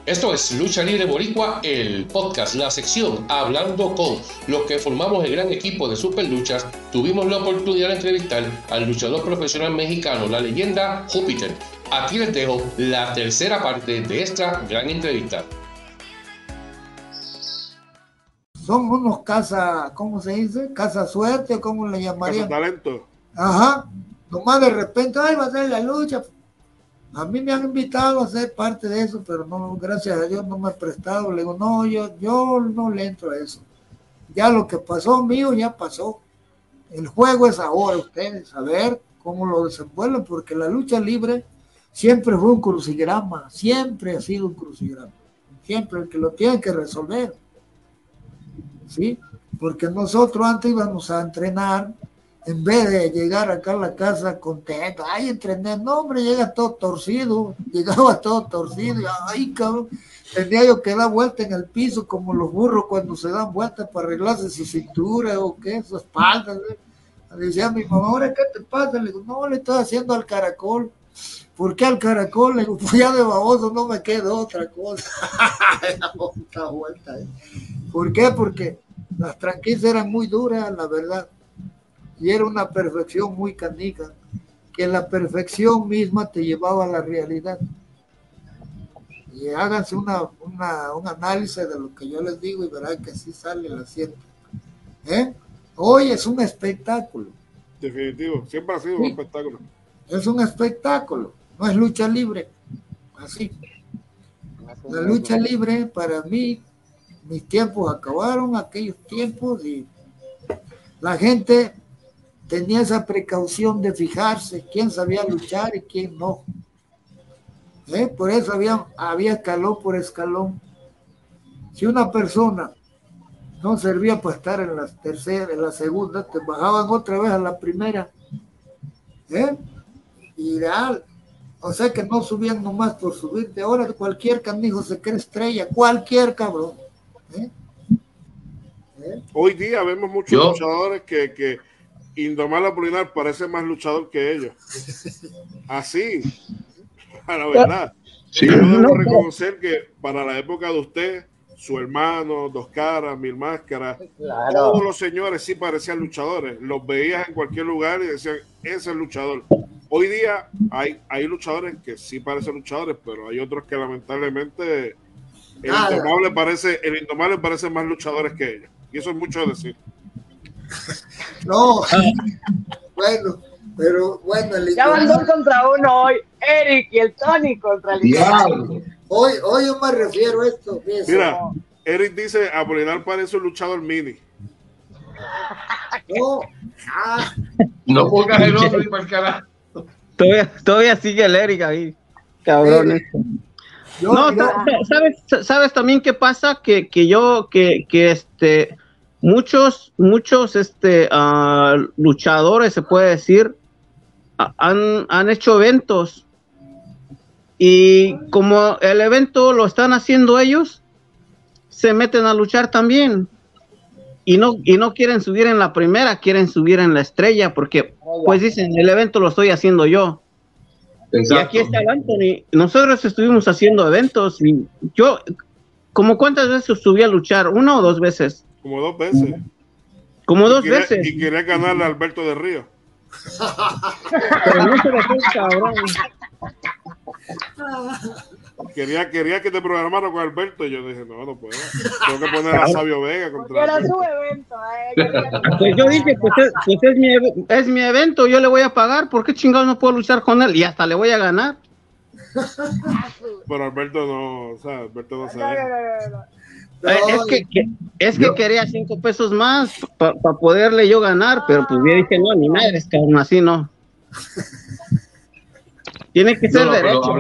Esto es Lucha Libre Boricua, el podcast, la sección Hablando con los que formamos el gran equipo de Super Luchas. Tuvimos la oportunidad de entrevistar al luchador profesional mexicano, la leyenda Júpiter. Aquí les dejo la tercera parte de esta gran entrevista. Son unos ¿cómo se dice? Casa suerte, ¿cómo le llamarían? Casa talento. Ajá, nomás de repente, ay, va a ser la lucha. A mí me han invitado a ser parte de eso, pero no, gracias a Dios no me he prestado. Le digo, no, yo no le entro a eso. Ya lo que pasó mío, ya pasó. El juego es ahora, ustedes, a ver cómo lo desenvuelven, porque la lucha libre siempre fue un crucigrama, siempre ha sido un crucigrama. Siempre el que lo tiene que resolver. ¿Sí? Porque nosotros antes íbamos a entrenar, en vez de llegar acá a la casa contento, ay, entrené, no, hombre, llegaba todo torcido, y ay, cabrón, tenía yo que dar vuelta en el piso como los burros cuando se dan vueltas para arreglarse su cintura o qué, su espalda, ¿sí? Decía mi mamá, ahora, ¿qué te pasa? Le digo, no, le estoy haciendo al caracol. ¿Por qué al caracol? Le digo, pues ya de baboso no me queda otra cosa. ¿Por qué? Porque las tranquillas eran muy duras, la verdad. Y era una perfección muy canija, que la perfección misma te llevaba a la realidad. Y háganse un análisis de lo que yo les digo y verán que así sale la cierta. Hoy es un espectáculo. Definitivo, siempre ha sido un espectáculo. Es un espectáculo, no es lucha libre. Así. La lucha libre, para mí, mis tiempos acabaron, aquellos tiempos, y la gente tenía esa precaución de fijarse quién sabía luchar y quién no. Por eso había escalón por escalón. Si una persona no servía para estar en la tercera, en la segunda, te bajaban otra vez a la primera. Ideal. O sea que no subían nomás por subirte. Ahora cualquier canijo se cree estrella, cualquier cabrón. Hoy día vemos muchos luchadores que Indomable Apolinar parece más luchador que ellos. Así, la verdad. Sí. Yo debo reconocer que para la época de usted, su hermano, Dos Caras, Mil Máscaras, claro, todos los señores sí parecían luchadores. Los veías en cualquier lugar y decían, ese es el luchador. Hoy día hay luchadores que sí parecen luchadores, pero hay otros que lamentablemente el Indomable parece más luchadores que ellos. Y eso es mucho decir. No, bueno, ya van 2 contra 1 hoy, Eric y el Tony contra el Diablo. Hoy yo me refiero a esto. Mira, Eric dice, Apolinar parece un luchador mini. No pongas el otro y para el carajo. Todavía sigue el Eric ahí, cabrón. ¿Sabes también qué pasa? Que muchos luchadores, se puede decir, han hecho eventos, y como el evento lo están haciendo ellos, se meten a luchar también, y no quieren subir en la primera, quieren subir en la estrella, porque pues dicen, el evento lo estoy haciendo yo. Exacto. Y aquí está el Anthony. Nosotros estuvimos haciendo eventos, y yo, ¿como cuántas veces subí a luchar? ¿1 o 2 veces? Como 2 veces. Como 2 veces. Y quería ganarle a Alberto de Río. Pero no se dejó, cabrón. Quería que te programara con Alberto, y yo dije, no puedo. Tengo que poner a Sabio Vega contra. Era su evento, Pues yo dije, pues es mi evento, yo le voy a pagar, ¿por qué chingados no puedo luchar con él? Y hasta le voy a ganar. Pero Alberto no sabe. Es que quería 5 pesos más para poderle yo ganar, pero pues yo dije, no, ni madres, cabrón, así no. Tiene que ser derecho.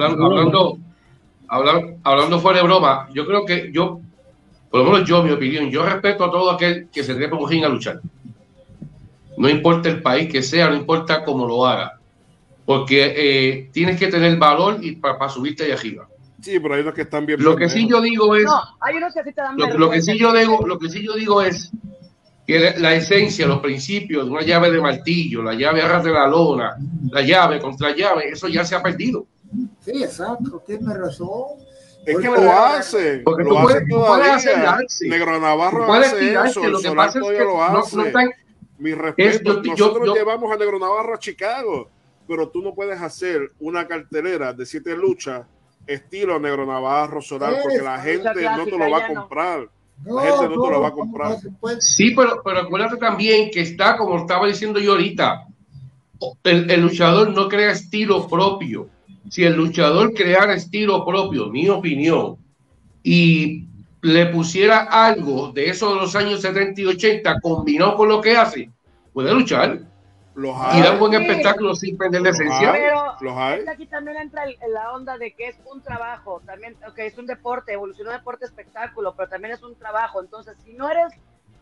Hablando fuera de broma, yo creo que por lo menos mi opinión, yo respeto a todo aquel que se trepa un ring a luchar. No importa el país que sea, no importa cómo lo haga, porque tienes que tener valor y para subirte ahí arriba. Sí, pero hay unos que están bien. Lo que sí yo digo es, hay unos que sí te dan lo que sí yo digo es que la esencia, los principios de una llave de martillo, la llave arras de la lona, la llave contra llave, eso ya se ha perdido. Sí, exacto, tiene razón. Es que lo hacen. Porque lo tú hacen puedes hacer darse. Negro Navarro puedes hace tirarte, eso. lo que pasa es que lo hace. no están... Mi respeto. Nosotros llevamos a Negro Navarro a Chicago, pero tú no puedes hacer una cartelera de 7 luchas estilo Negro Navarro, Solar, porque la gente no te lo va a comprar. La gente no te lo va a comprar. Sí, pero acuérdate también que está, como estaba diciendo yo ahorita, el luchador no crea estilo propio. Si el luchador creara estilo propio, mi opinión, y le pusiera algo de eso de los años 70 y 80 combinado con lo que hace, puede luchar y dar un buen espectáculo sin perder la esencia. Pero aquí también entra en la onda de que es un trabajo, también, okay, es un deporte, evolucionó deporte espectáculo, pero también es un trabajo. Entonces, si no eres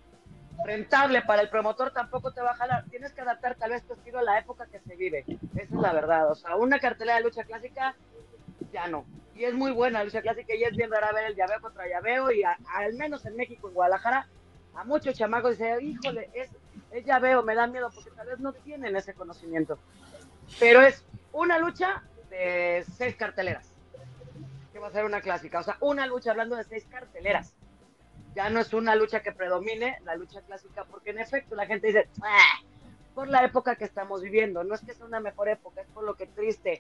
rentable para el promotor, tampoco te va a jalar. Tienes que adaptar tal vez tu estilo a la época que se vive. Esa es la verdad. O sea, una cartelera de lucha clásica ya no. Y es muy buena la lucha clásica y es bien rara ver el llaveo contra llaveo, y al menos en México, en Guadalajara, a muchos chamacos dicen, híjole, es llaveo, me da miedo, porque tal vez no tienen ese conocimiento. Pero es una lucha de 6 carteleras, que va a ser una clásica. O sea, una lucha hablando de 6 carteleras. Ya no es una lucha que predomine la lucha clásica, porque en efecto la gente dice, por la época que estamos viviendo, no es que sea una mejor época, es por lo que triste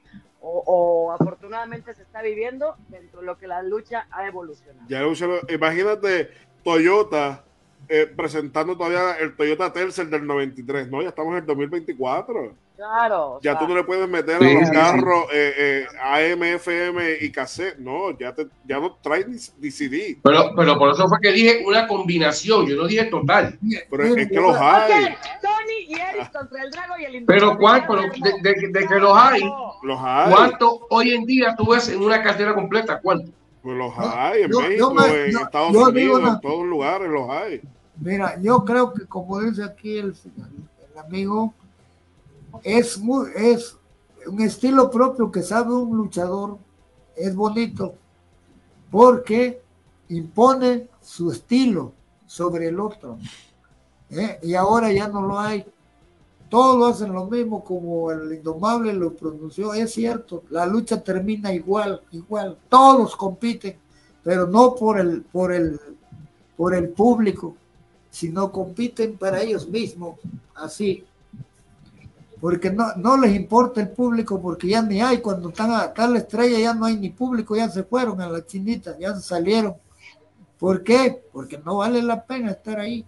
o afortunadamente se está viviendo dentro de lo que la lucha ha evolucionado. Ya evolucionó. Imagínate Toyota presentando todavía el Toyota Tercel del 93, ¿no? Ya estamos en el 2024. Claro. Ya tú no le puedes meter a los carros AM, FM y cassette, no, ya no traes ni CD. Pero por eso fue que dije una combinación, yo no dije total. Pero es que los hay. Okay, Tony y Eric contra el Drago y el Indomable. Pero ¿cuál? Pero de que los hay. ¿Cuánto hoy en día tú ves en una cartera completa? ¿Cuánto? Pues los hay en México, en Estados Unidos, en todos lugares los hay. Mira, yo creo que como dice aquí el amigo, es un estilo propio que sabe un luchador, es bonito, porque impone su estilo sobre el otro, y ahora ya no lo hay. Todos hacen lo mismo, como el Indomable lo pronunció, es cierto, la lucha termina igual, todos compiten, pero no por el público, sino compiten para ellos mismos, así. Porque no les importa el público, porque ya ni hay, cuando están a tal estrella ya no hay ni público, ya se fueron a la chinita, ya se salieron. ¿Por qué? Porque no vale la pena estar ahí.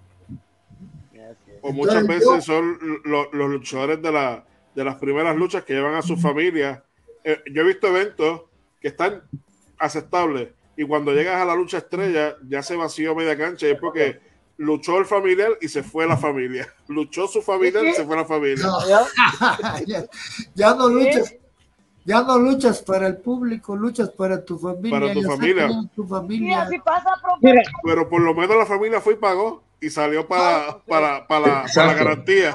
O muchas veces son los luchadores de las primeras luchas que llevan a su familia. Yo he visto eventos que están aceptables, y cuando llegas a la lucha estrella ya se vació media cancha, y es porque luchó el familiar y se fue la familia. Luchó su familiar y se fue la familia. No. Ya no luchas para el público, luchas para tu familia. Para tu familia. Sí, así pasa, profe. Pero por lo menos la familia fue y pagó y salió para la garantía.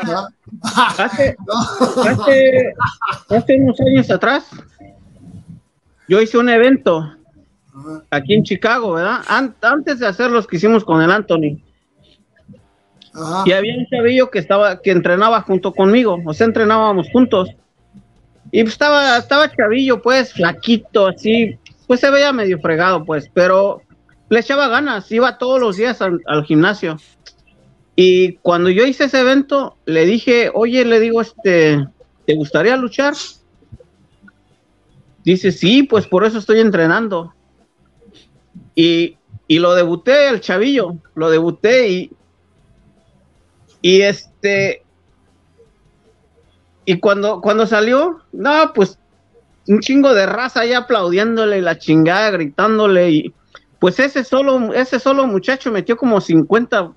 Hace unos años atrás yo hice un evento aquí en Chicago, ¿verdad? Antes de hacer los que hicimos con el Anthony. Ajá. Y había un chavillo que entrenaba junto conmigo, o sea, entrenábamos juntos. Y pues estaba chavillo, pues, flaquito, así, pues se veía medio fregado, pues, pero le echaba ganas, iba todos los días al gimnasio. Y cuando yo hice ese evento, le dije, oye, le digo, ¿te gustaría luchar? Dice, sí, pues por eso estoy entrenando. Y lo debuté, el chavillo, lo debuté y cuando salió, no, pues un chingo de raza ahí aplaudiéndole, la chingada, gritándole, y pues ese solo muchacho metió como 50.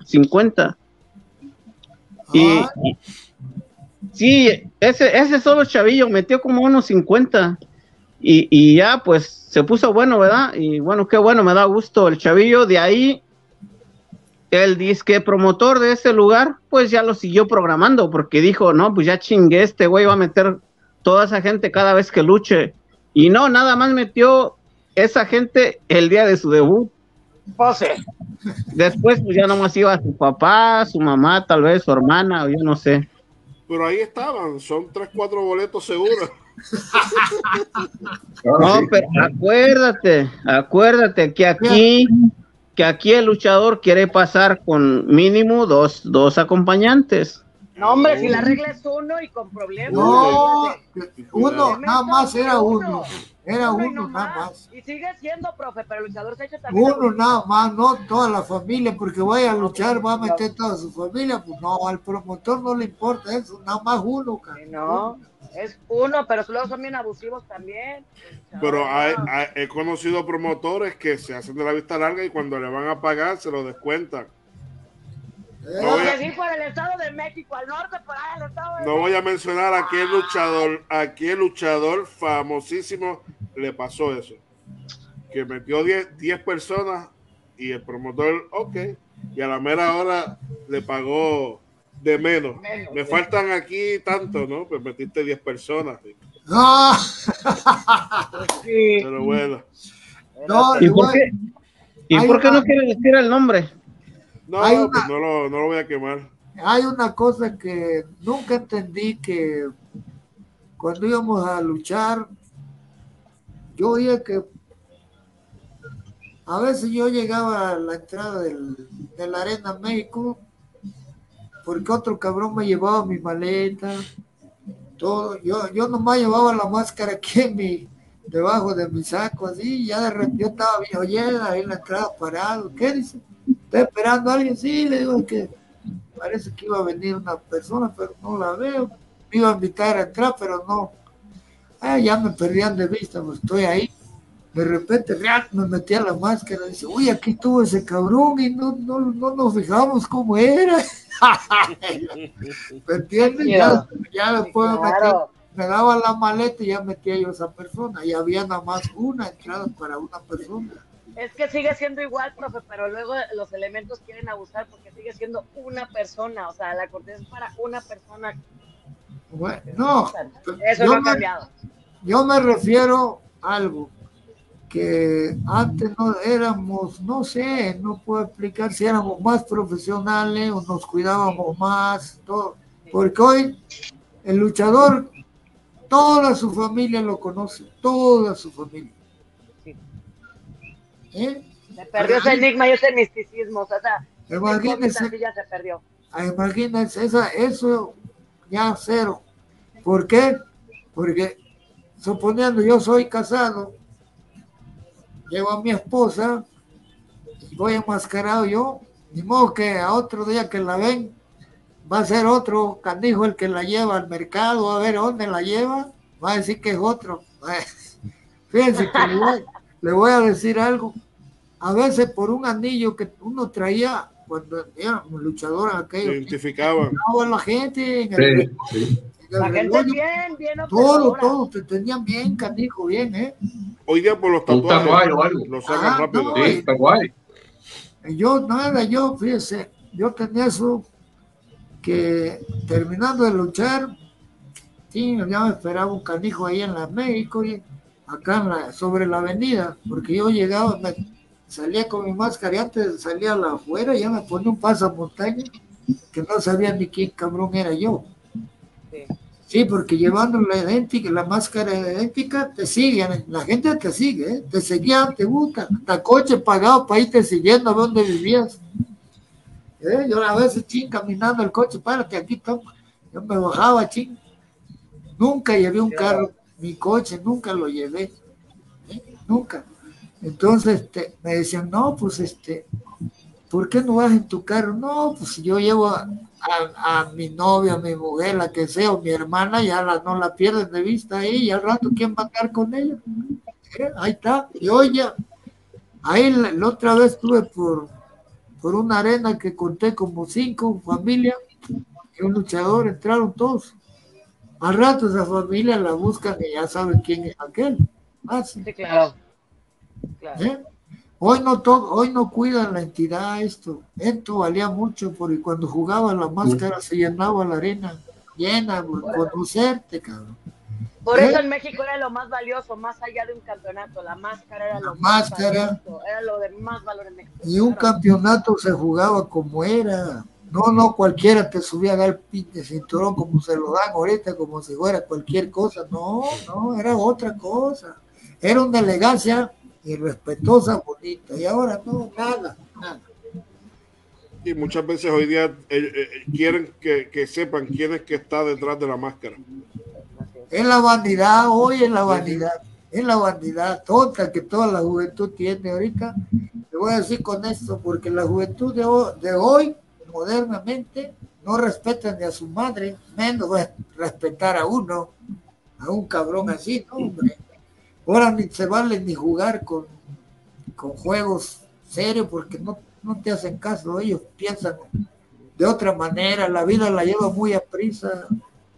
Y sí, ese solo chavillo metió como unos 50. Y ya pues se puso bueno, ¿verdad? Y bueno, qué bueno, me da gusto el chavillo. De ahí el disque promotor de ese lugar pues ya lo siguió programando, porque dijo, no, pues ya chingué, este güey va a meter toda esa gente cada vez que luche. Y no, nada más metió esa gente el día de su debut. Después pues ya nomás iba su papá, su mamá, tal vez su hermana, o yo no sé. Pero ahí estaban, son 3-4 boletos seguros. No, pero acuérdate que aquí el luchador quiere pasar con mínimo dos acompañantes. No, hombre, si la regla es uno y con problemas. No, uno, nada más era uno. Era uno nada más. Y sigue siendo, profe, pero el luchador se ha hecho también. Uno nada más, no toda la familia, porque vaya a luchar, va a meter toda su familia. Pues no, al promotor no le importa eso, nada más uno, cara. No, es uno, pero luego son bien abusivos también. Pero he conocido promotores que se hacen de la vista larga y cuando le van a pagar se lo descuentan. No por el Estado de México, al norte, por ahí, el Estado de no voy a mencionar a qué luchador famosísimo le pasó eso. Que metió 10 personas y el promotor, ok, y a la mera hora le pagó de menos. Me faltan aquí tanto, ¿no? Pues metiste 10 personas. No. Pero bueno. No, ¿Y por qué no quiere decir el nombre? No, pues no lo voy a quemar. Hay una cosa que nunca entendí, que cuando íbamos a luchar, yo oía que a veces yo llegaba a la entrada de la Arena México porque otro cabrón me llevaba mi maleta, todo. Yo nomás llevaba la máscara aquí debajo de mi saco, así, y ya de repente yo estaba bien, oye, ahí en la entrada parado. ¿Qué dice? ¿Está esperando a alguien? Sí, le digo, que parece que iba a venir una persona, pero no la veo. Me iba a invitar a entrar, pero no. Ya me perdían de vista, pues estoy ahí. De repente me metí a la máscara y dice, uy, aquí estuvo ese cabrón y no nos fijamos cómo era. ¿Me entiendes? Ya después me daba la maleta y ya metía yo a esa persona, y había nada más una entrada para una persona. Es que sigue siendo igual, profe, pero luego los elementos quieren abusar porque sigue siendo una persona, o sea, la cortesía es para una persona. Bueno, no, eso no ha cambiado. Yo me refiero a algo que antes no éramos, no sé, no puedo explicar si éramos más profesionales o nos cuidábamos más, todo, porque hoy el luchador, toda su familia lo conoce, toda su familia. Se perdió ese enigma y ese misticismo, o sea, imagínense, ya se perdió. Imagínense, eso ya cero. ¿Por qué? Porque suponiendo yo soy casado, llevo a mi esposa y voy enmascarado yo, ni modo que a otro día que la ven va a ser otro canijo el que la lleva al mercado, a ver dónde la lleva, va a decir que es otro. Fíjense que le voy a decir algo. A veces por un anillo que uno traía cuando éramos luchadores aquellos, identificaban a la gente en la gente bien todo te tenían bien, canijo, bien, Hoy día por los tatuajes lo sacan rápido. No, yo, fíjese, yo tenía eso, que terminando de luchar, sí, ya me esperaba un canijo ahí en la México, y acá sobre la avenida, porque yo llegaba, salía con mi máscara y antes de salir a la afuera ya me ponía un pasamontaña que no sabía ni quién cabrón era yo. Sí, porque llevando la máscara idéntica, te siguen, la gente te sigue, te seguía, te gusta, hasta coche pagado para irte siguiendo a dónde vivías. Yo a veces, caminando el coche, párate aquí, toma. Yo me bajaba, nunca llevé un carro, mi coche, nunca lo llevé, nunca. Entonces me decían, no, pues ¿por qué no vas en tu carro? No, pues yo llevo a mi novia, a mi mujer, la que sea, o mi hermana, ya no la pierden de vista ahí, y al rato, ¿quién va a estar con ella? Ahí está. Y oye, ahí la otra vez estuve por una arena que conté como 5 familias, y un luchador, entraron todos. Al rato esa familia la buscan y ya saben quién es aquel. Sí, claro. Hoy no cuidan la entidad esto valía mucho, porque cuando jugaba la máscara se llenaba la arena llena por conocerte, cabrón. Por eso en México era lo más valioso, más allá de un campeonato, la máscara era lo más valioso, era lo de más valor en México. Y un campeonato se jugaba como era, No, cualquiera te subía a dar el pinche cinturón como se lo dan ahorita, como si fuera cualquier cosa. No, era otra cosa. Era una elegancia irrespetuosa, bonita. Y ahora no, nada. Y muchas veces hoy día quieren que sepan quién es que está detrás de la máscara. Es la vanidad, hoy es la vanidad. Es la vanidad tonta que toda la juventud tiene ahorita. Te voy a decir con esto, porque la juventud de hoy modernamente no respetan ni a su madre, menos va a respetar a uno, a un cabrón así, no, hombre. Ahora ni se vale ni jugar con juegos serios porque no te hacen caso, ellos piensan de otra manera, la vida la lleva muy a prisa.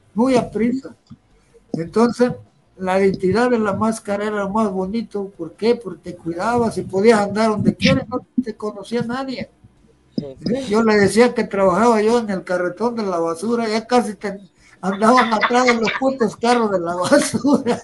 Entonces, la identidad de la máscara era lo más bonito. ¿Por qué? Porque te cuidabas y podías andar donde quieras, no te conocía nadie. Yo le decía que trabajaba yo en el carretón de la basura, ya casi andaban atrás de los putos carros de la basura.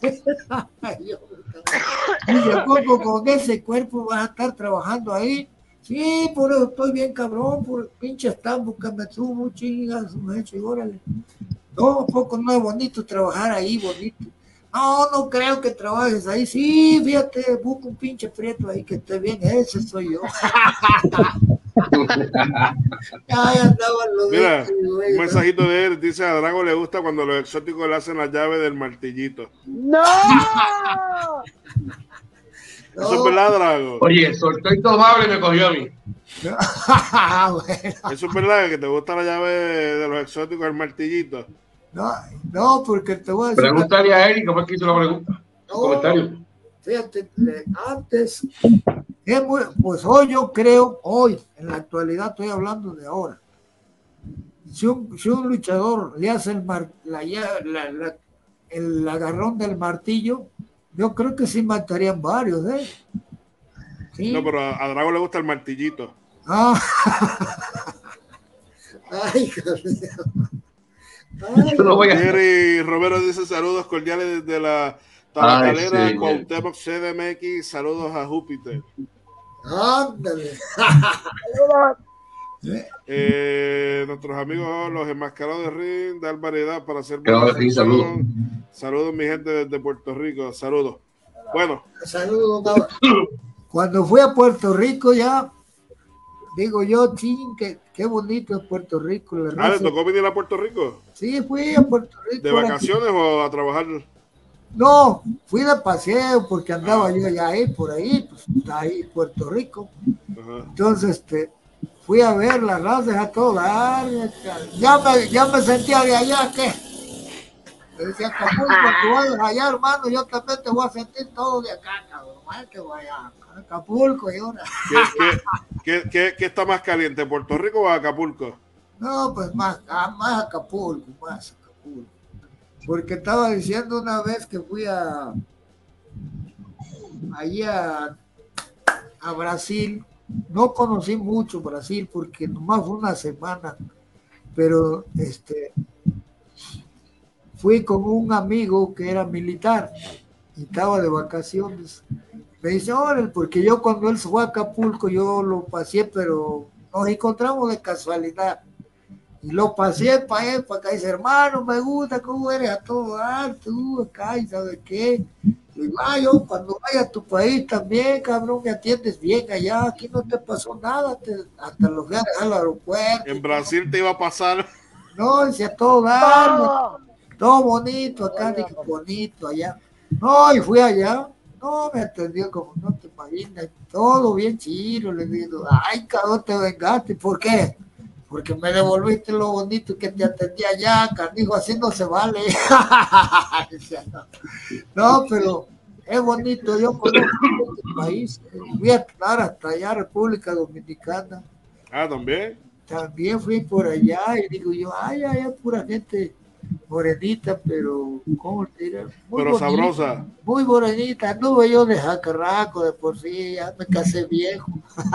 Dice, ¿cómo con ese cuerpo vas a estar trabajando ahí? Sí, por eso estoy bien cabrón, por pinche estambo que me subo, chingas, y órale. No, poco no es bonito trabajar ahí, bonito. No creo que trabajes ahí. Sí, fíjate, busco un pinche prieto ahí que esté bien, ese soy yo. Mira, un mensajito de él, dice a Drago le gusta cuando los exóticos le hacen la llave del martillito. ¡No! Eso es verdad, Drago. Oye, soltó indomable y me cogió a mí. Bueno. Eso es verdad, que te gusta la llave de los exóticos, el martillito. No, porque te voy a decir. Pregúntale a Eric cómo es que hizo la pregunta. Comentario. Fíjate, antes, pues hoy, en la actualidad estoy hablando de ahora. Si un luchador le hace el agarrón del martillo, yo creo que sí matarían varios, ¿eh? ¿Sí? No, pero a Drago le gusta el martillito. Ay, Jerry Romero dice saludos cordiales desde la tabacalera sí, Cuauhtémoc CDMX, saludos a Júpiter. Ándale. Nuestros amigos los enmascarados de ring dan variedad para hacer saludos mi gente desde Puerto Rico, saludos. Bueno, saludos. Cuando fui a Puerto Rico ya digo yo, qué bonito es Puerto Rico. ¿Le tocó venir a Puerto Rico? Sí, fui a Puerto Rico. ¿De vacaciones o a trabajar? No, fui de paseo porque andaba yo ya por ahí, pues ahí en Puerto Rico. Ajá. Entonces, fui a ver las razas a todas. Ya me sentía de allá, ¿qué? Me decía, Acapulco, tú vayas allá, hermano, yo también te voy a sentir todo de acá, cabrón. Que vaya a Acapulco y ahora. ¿Qué está más caliente, Puerto Rico o Acapulco? No, pues más Acapulco, Porque estaba diciendo una vez que fui allá a Brasil. No conocí mucho Brasil porque nomás fue una semana, pero fui con un amigo que era militar y estaba de vacaciones. Me dice, órale, porque yo cuando él se fue a Acapulco, yo lo pasé, pero nos encontramos de casualidad. Y lo pasé para él, para acá, y dice, hermano, me gusta cómo eres a todo alto, acá, y ¿sabes qué? Y digo, yo cuando vaya a tu país también, cabrón, me atiendes bien allá, aquí no te pasó nada, hasta los voy a dejar al aeropuerto. En Brasil te iba a pasar. No, dice, a todo dar, todo bonito, acá, dije, bonito allá. No, y fui allá. No, me atendió como no te imaginas, todo bien chido, le digo, ay, cabrón, te vengaste, ¿por qué? Porque me devolviste lo bonito que te atendí allá, canijo, así no se vale. No, pero es bonito, yo conozco este país, voy a estar hasta allá, República Dominicana. ¿También? También fui por allá y digo yo, ay, pura gente morenita, pero ¿cómo te diré? Pero bonita, sabrosa. Muy morenita, anduve yo de jacarraco de por sí, ya me casé viejo.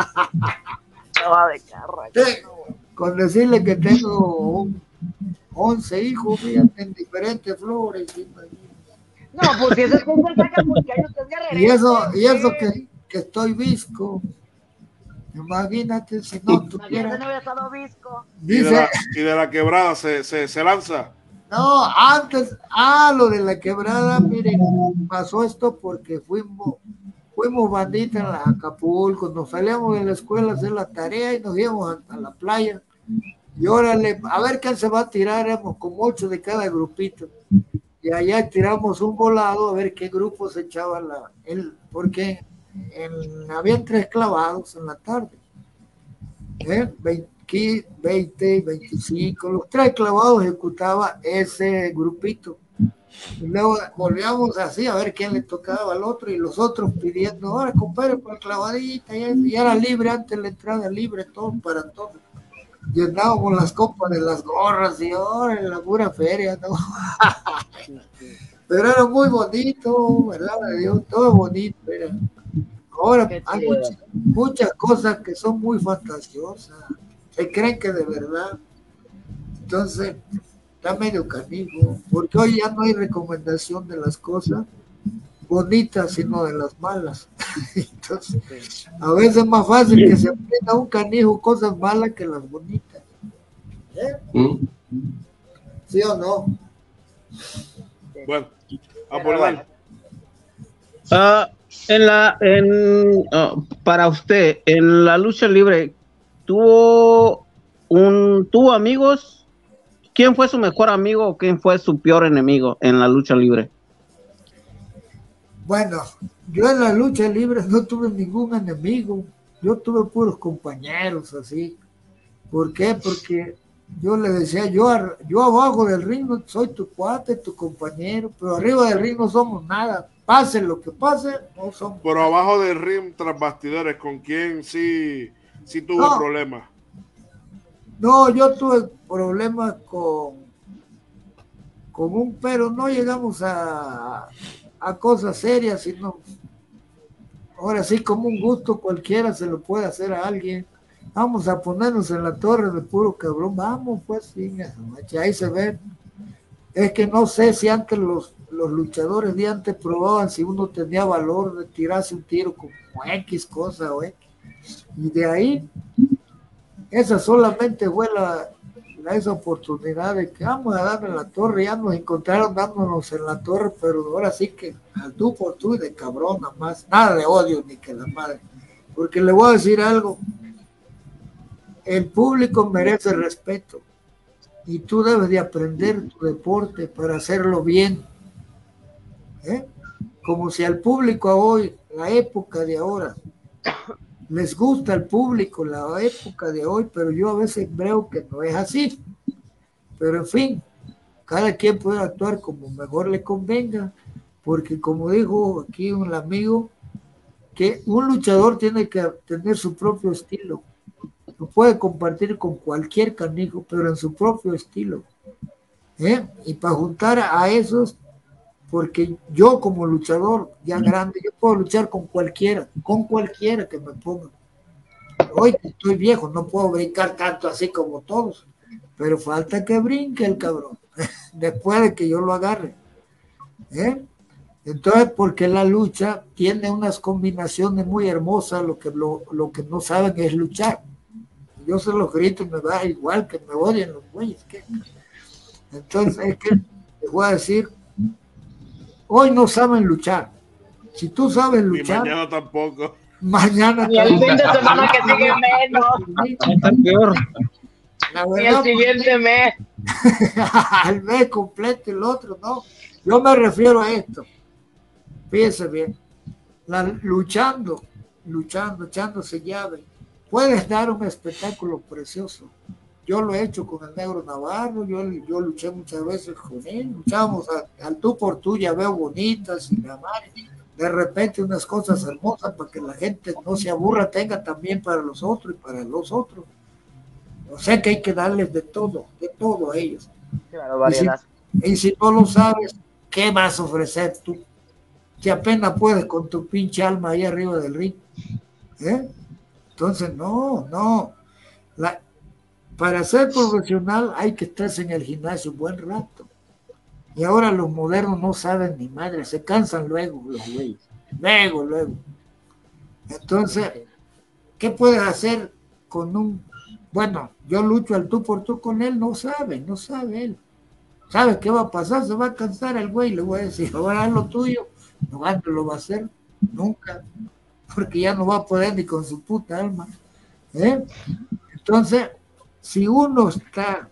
Con decirle que tengo 11 hijos, fíjate, en diferentes flores. No, pues eso es que se saca porque hay otros guerreros. Y eso que estoy visco. Imagínate si no tuviera. No había estado visco. Dice, y de la quebrada se lanza. no, antes, lo de la quebrada, miren, pasó esto porque fuimos bandita en la Acapulco, nos salíamos de la escuela a hacer la tarea y nos íbamos a la playa. Y órale, a ver quién se va a tirar, éramos como 8 de cada grupito. Y allá tiramos un volado a ver qué grupo se echaba porque habían 3 clavados en la tarde. 20, 25, los 3 clavados ejecutaba ese grupito. Y luego volvíamos así a ver quién le tocaba al otro y los otros pidiendo, ahora compadre, por clavadita, y era libre antes la entrada, libre todo para todos. Llenábamos las copas de las gorras y ahora en la pura feria, ¿no? Pero era muy bonito, ¿verdad? Todo bonito era. Ahora hay muchas cosas que son muy fantasiosas, se creen que de verdad. Entonces, está medio canijo, porque hoy ya no hay recomendación de las cosas bonitas, sino de las malas. Entonces, a veces es más fácil que se aprenda un canijo cosas malas que las bonitas. ¿Sí o no? Bueno, Apolinar. Para usted, en la lucha libre, ¿tuvo amigos? ¿Quién fue su mejor amigo o quién fue su peor enemigo en la lucha libre? Bueno, yo en la lucha libre no tuve ningún enemigo, yo tuve puros compañeros así. ¿Por qué? Porque yo le decía, yo abajo del ring soy tu cuate, tu compañero, pero arriba del ring no somos nada. Pase lo que pase, no somos. Pero abajo del ring, tras bastidores, ¿con quién sí tuvo problemas? No, yo tuve problemas con pero no llegamos a cosas serias, sino ahora sí, como un gusto cualquiera se lo puede hacer a alguien. Vamos a ponernos en la torre de puro cabrón, vamos pues, ahí se ve. Es que no sé si antes los luchadores de antes probaban si uno tenía valor de tirarse un tiro como X cosa o X. Y de ahí, esa solamente fue esa oportunidad de que vamos a darle la torre, ya nos encontraron dándonos en la torre, pero ahora sí que al tú por tú y de cabrón nada más, nada de odio ni que la madre, porque le voy a decir algo, el público merece respeto y tú debes de aprender tu deporte para hacerlo bien, como si al público hoy, la época de ahora, les gusta al público la época de hoy, pero yo a veces creo que no es así. Pero en fin, cada quien puede actuar como mejor le convenga, porque como dijo aquí un amigo, que un luchador tiene que tener su propio estilo. Lo puede compartir con cualquier canijo, pero en su propio estilo. Y para juntar a esos, porque yo como luchador ya grande, yo puedo luchar con cualquiera que me ponga. Hoy estoy viejo, no puedo brincar tanto así como todos, pero falta que brinque el cabrón, después de que yo lo agarre. Entonces, porque la lucha tiene unas combinaciones muy hermosas, lo que no saben es luchar. Yo se los grito y me da igual que me odien los güeyes. Entonces, es que les voy a decir, hoy no saben luchar. Si tú sabes luchar. Y mañana tampoco. Mañana. Y el fin de semana que sigue menos. Está peor. La verdad, y el siguiente mes. Al mes completo el otro, no. Yo me refiero a esto. Fíjense bien. Luchando, echándose llave. Puedes dar un espectáculo precioso. Yo lo he hecho con el Negro Navarro, yo luché muchas veces con él, luchábamos al tú por tú, ya veo bonitas y la madre. De repente unas cosas hermosas para que la gente no se aburra, tenga también para los otros y para los otros. O sea que hay que darles de todo a ellos. Claro, variedad. Y si no lo sabes, ¿qué vas a ofrecer tú? Si apenas puedes con tu pinche alma ahí arriba del ring. Entonces, no. Para ser profesional hay que estar en el gimnasio un buen rato. Y ahora los modernos no saben ni madre, se cansan luego los güeyes. Luego. Entonces, ¿qué puedes hacer con un, bueno, yo lucho al tú por tú con él? No sabe él. ¿Sabe qué va a pasar? Se va a cansar el güey, le voy a decir, ahora haz lo tuyo, no lo va a hacer nunca, porque ya no va a poder ni con su puta alma. Entonces, si uno está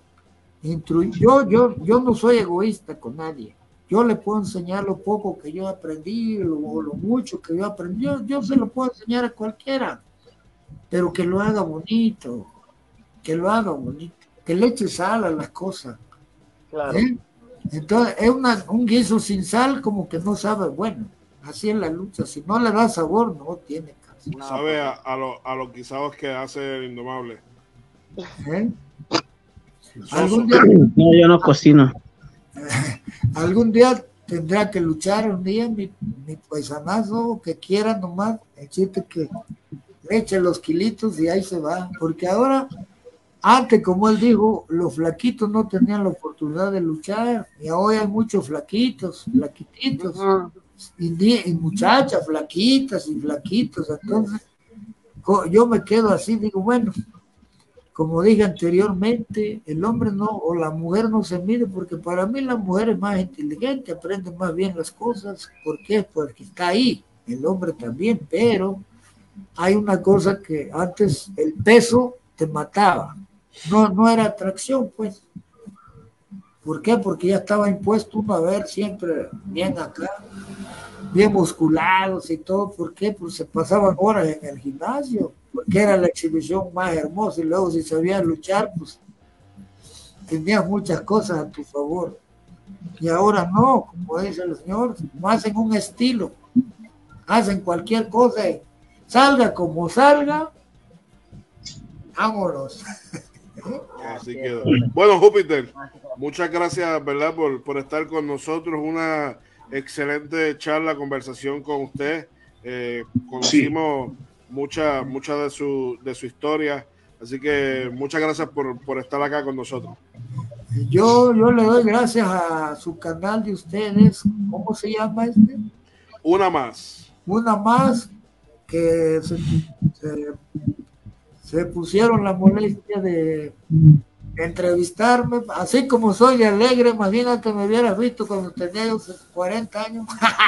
yo no soy egoísta con nadie. Yo le puedo enseñar lo poco que yo aprendí, lo mucho que yo aprendí. Yo se lo puedo enseñar a cualquiera, pero que lo haga bonito, que le eche sal a las cosas. Claro. Entonces, es un guiso sin sal como que no sabe bueno. Así es la lucha. Si no le da sabor, no tiene caso. No, sabe a los guisados que hace el Indomable. No, yo no cocino. Algún día tendrá que luchar, un día mi paisanazo, que quiera nomás, el chiste que le eche los kilitos y ahí se va. Porque ahora, antes, como él dijo, los flaquitos no tenían la oportunidad de luchar, y ahora hay muchos flaquititos, y muchachas flaquitas y flaquitos. Entonces, yo me quedo así, digo, bueno, como dije anteriormente, el hombre no, o la mujer no se mide, porque para mí la mujer es más inteligente, aprende más bien las cosas. ¿Por qué? Porque está ahí, el hombre también, pero hay una cosa que antes el peso te mataba, no era atracción, pues. ¿Por qué? Porque ya estaba impuesto uno a ver siempre bien acá, bien musculados y todo. ¿Por qué? Pues se pasaban horas en el gimnasio, porque era la exhibición más hermosa, y luego si sabías luchar, pues tenías muchas cosas a tu favor. Y ahora no, como dice el señor, no hacen un estilo, hacen cualquier cosa, salga como salga, vámonos. Así quedó. Bueno, Júpiter, muchas gracias, ¿verdad?, por estar con nosotros. Una excelente charla, conversación con usted. Conocimos mucha de su historia, así que muchas gracias por estar acá con nosotros. Yo le doy gracias a su canal de ustedes. ¿Cómo se llama este? Una más, que se pusieron la molestia de entrevistarme, así como soy de alegre. Imagínate, me hubieras visto cuando tenía 40 años.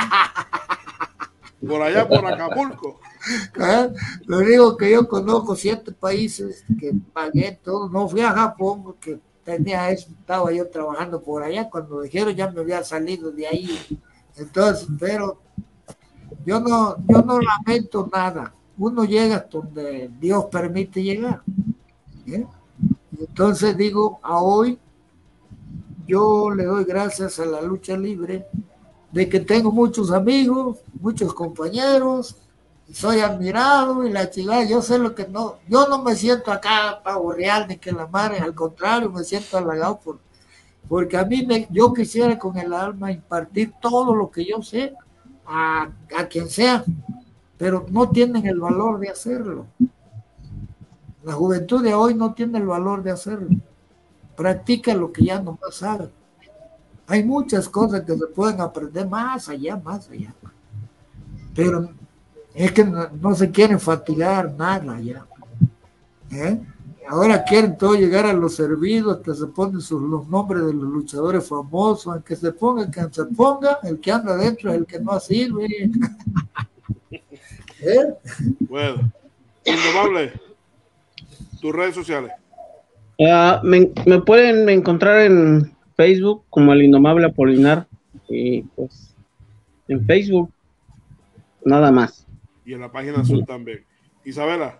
Por allá, por Acapulco. Lo digo que yo conozco 7 países, que pagué todo. No fui a Japón porque tenía eso, estaba yo trabajando por allá. Cuando dijeron ya me había salido de ahí. Entonces, pero yo no lamento nada. Uno llega hasta donde Dios permite llegar. Entonces digo, a hoy yo le doy gracias a la lucha libre de que tengo muchos amigos, muchos compañeros, soy admirado y la chingada. Yo sé lo que no, yo no me siento acá pavo real ni que la madre, al contrario, me siento halagado porque a mí yo quisiera con el alma impartir todo lo que yo sé a quien sea, pero no tienen el valor de hacerlo. La juventud de hoy no tiene el valor de hacerlo. Practica lo que ya no sabe. Hay muchas cosas que se pueden aprender más allá. Pero es que no se quieren fatigar nada ya. Ahora quieren todo llegar a los servidos, que se ponen los nombres de los luchadores famosos, aunque se ponga, el que anda adentro es el que no sirve. Bueno, Indomable, tus redes sociales. Me pueden encontrar en Facebook como el Indomable Apolinar, y pues en Facebook nada más. Y en la página azul también. Isabela.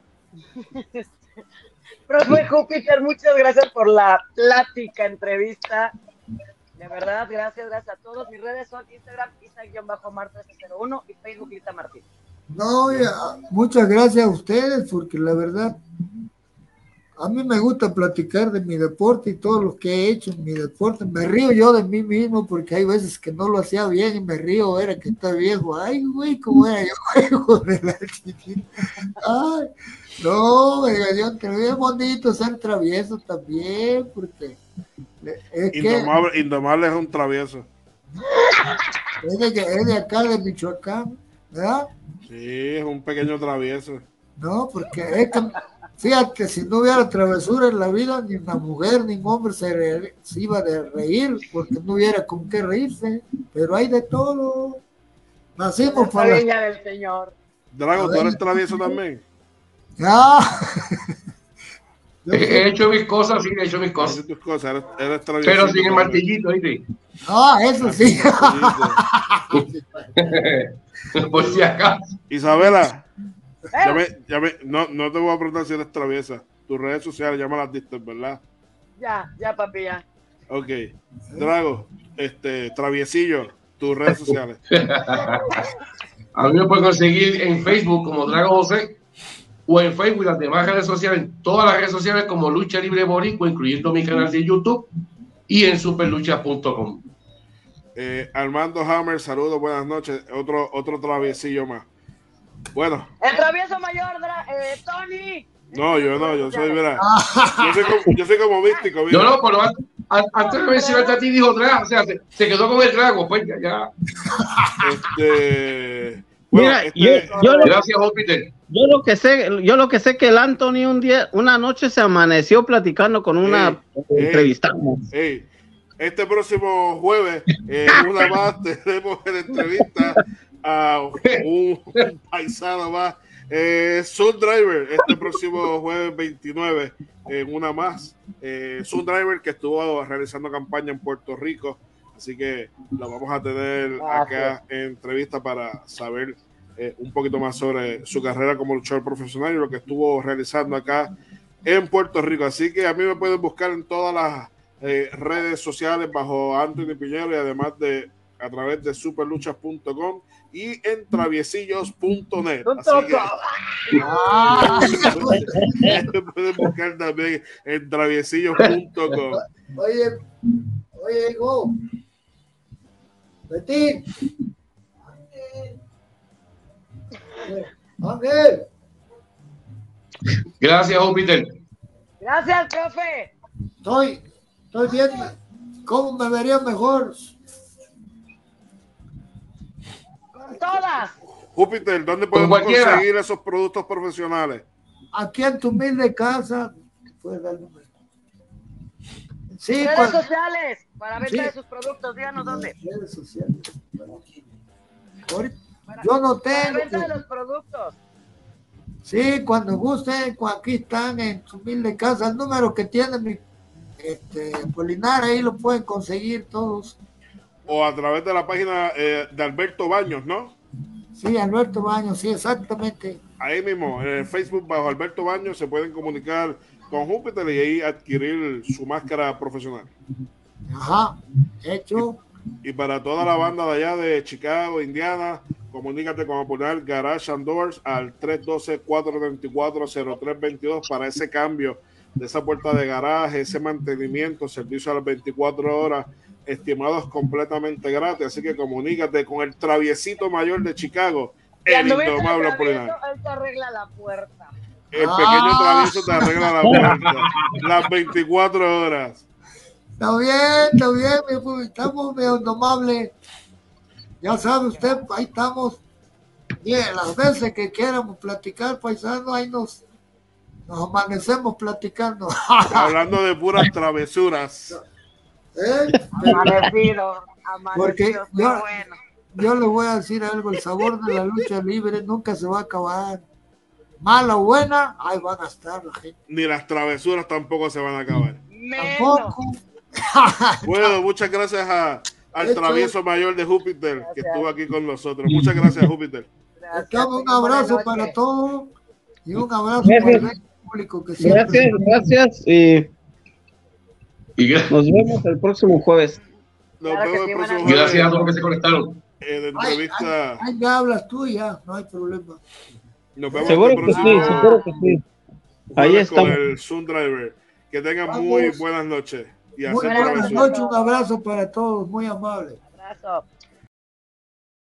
Profe Júpiter, muchas gracias por la plática, entrevista. De verdad, gracias a todos. Mis redes son Instagram, Isa-Marta01 y Facebook, Lita Martín. No, muchas gracias a ustedes, porque la verdad, a mí me gusta platicar de mi deporte y todo lo que he hecho en mi deporte. Me río yo de mí mismo, porque hay veces que no lo hacía bien y me río, era que está viejo. Ay, güey, cómo era yo juego de la chiquita. Ay, no, yo te veo bonito ser travieso también, porque es Indomable es un travieso. Es de acá, de Michoacán, ¿verdad? Sí, es un pequeño travieso. No, porque es que, fíjate, si no hubiera travesura en la vida, ni una mujer ni un hombre se iba de reír, porque no hubiera con qué reírse, pero hay de todo. Nacimos La para viña del Señor. Drago, ¿tú eres travieso también? Ah, He hecho mis cosas, sí, he hecho mis cosas. Haces tus cosas, eres travieso. Pero sin el martillito, ¿viste? eso sí. Por si acaso. Isabela, no te voy a preguntar si eres traviesa. Tus redes sociales ya me las diste, ¿verdad? Ya, papi, ya. Ok. Drago, traviesillo, tus redes sociales. A mí me pueden conseguir en Facebook como Drago José, o en Facebook y las demás redes sociales, en todas las redes sociales como Lucha Libre Boricua, incluyendo mi canal de YouTube y en superlucha.com. Armando Hammer, saludos, buenas noches. Otro traviesillo más. Bueno. El travieso mayor, Tony. Yo soy, mira, yo soy como místico. Mira. No, pero antes de mencionarte a ti dijo Drago, o sea, se quedó con el Drago, pues ya. Bueno, mira, gracias, Júpiter. Yo lo que sé que el Anthony una noche se amaneció platicando con una entrevista. Este próximo jueves, una más, tenemos en entrevista a un paisano más, Sun Driver, este próximo jueves 29, en una más. Sun Driver, que estuvo realizando campaña en Puerto Rico, así que lo vamos a tener acá en entrevista para saber un poquito más sobre su carrera como luchador profesional y lo que estuvo realizando acá en Puerto Rico. Así que a mí me pueden buscar en todas las redes sociales bajo Anthony Piñero y además a través de superluchas.com y en traviesillos.net. Así que pueden buscar también en traviesillos.com. Oye, Go. Betty. Ángel. Gracias, Júpiter. Gracias, profe. Estoy viendo cómo me vería mejor. Con todas. Júpiter, ¿dónde podemos conseguir esos productos profesionales? Aquí en tu humilde casa. Puedes dar el número. Sí, redes sociales para venta de sus productos, díganos dónde. Redes sociales. Yo no tengo. Para venta de los productos. Sí, cuando gusten, aquí están en su humilde casa. El número que tiene mi Polinar, ahí lo pueden conseguir todos. O a través de la página de Alberto Baños, ¿no? Sí, Alberto Baños, sí, exactamente. Ahí mismo, en Facebook bajo Alberto Baños se pueden comunicar con Júpiter y ahí adquirir su máscara profesional. Ajá, hecho. Y para toda la banda de allá de Chicago, Indiana, comunícate con Apolar Garage and Doors al 312-434-0322 para ese cambio de esa puerta de garaje, ese mantenimiento, servicio a las 24 horas, estimados completamente gratis. Así que comunícate con el traviesito mayor de Chicago, el indomable Apolinar. Él te arregla la puerta. El pequeño travieso te arregla la puerta las 24 horas. Está bien, estamos medio indomables. Ya sabe usted, ahí estamos. Bien, las veces que quieramos platicar, paisano, ahí nos amanecemos platicando. Hablando de puras travesuras. Amanecido, porque bueno. Yo le voy a decir algo, el sabor de la lucha libre nunca se va a acabar. Mala o buena, ahí van a estar la gente. Ni las travesuras tampoco se van a acabar. Tampoco. Bueno, muchas gracias al travieso mayor de Júpiter que estuvo aquí con nosotros. Muchas gracias, Júpiter. Un abrazo para todos y un abrazo para el público que siempre. Gracias y nos vemos el próximo jueves. Nos vemos el próximo jueves. Gracias a todos los que se conectaron. En entrevista. Ahí me hablas tú y ya, no hay problema. Nos vemos seguro que sí. Ahí está. Con el Sun Driver. Que tengan muy buenas noches. Y muy buenas noches, un abrazo para todos, muy amable. Abrazo.